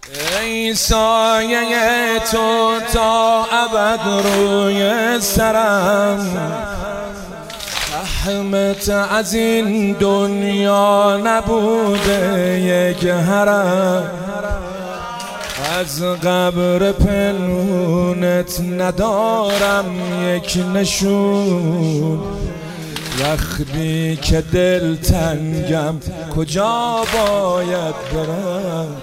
ای سایه تو تا ابد روی سرم، رحمت از این دنیا نبوده یک حرم. از قبر پنهونت ندارم یک نشون، وقتی که دل تنگم کجا باید برم؟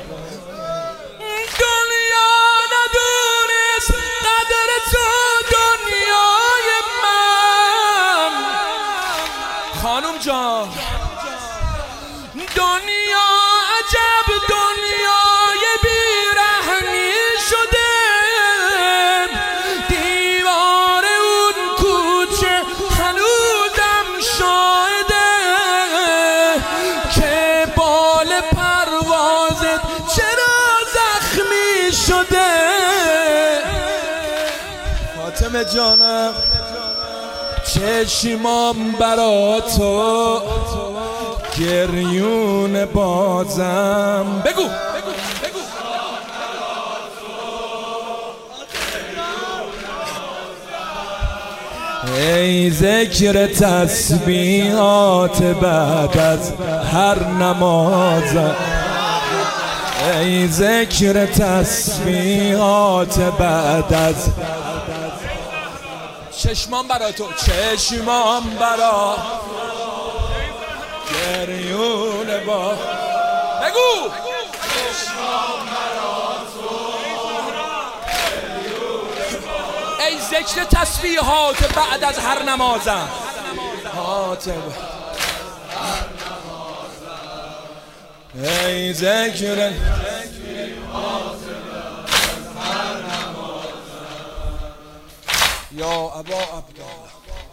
دنیا ندونست قدر تو دنیای من، خانم جان. دنیا عجب دنیای بیرحمی شده، دیوار اون کوچه هنوزم شاهده که بال پروازت چرا زخمی شده. فاطمه جانم، چشمام برا تو گریون بازم. بگو ای ذکر تسبیحات بعد از هر نمازم، ای ذکر تسبیحات بعد از چشمام برا تو، چشمام برا گریون با. بگو چشمام برا تو ای ذکر تسبیحات بعد از هر نمازم. ای ذکر یا ابا عبدالله.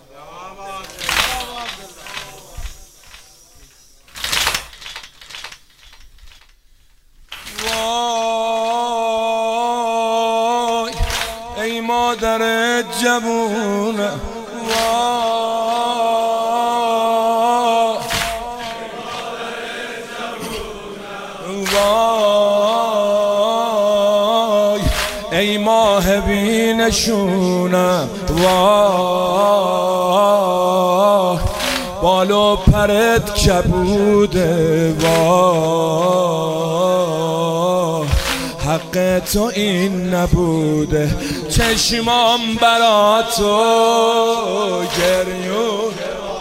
وای ای مادر جوون، وای وای ای ماه بی نشونم، وای بال و پرت کبوده، وای حق تو این نبوده. چشمام برا تو گریون،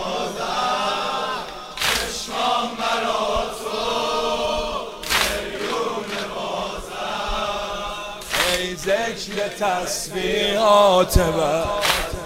چشمام برا تو گریون بازم. ای ذکر تسبیحات بعد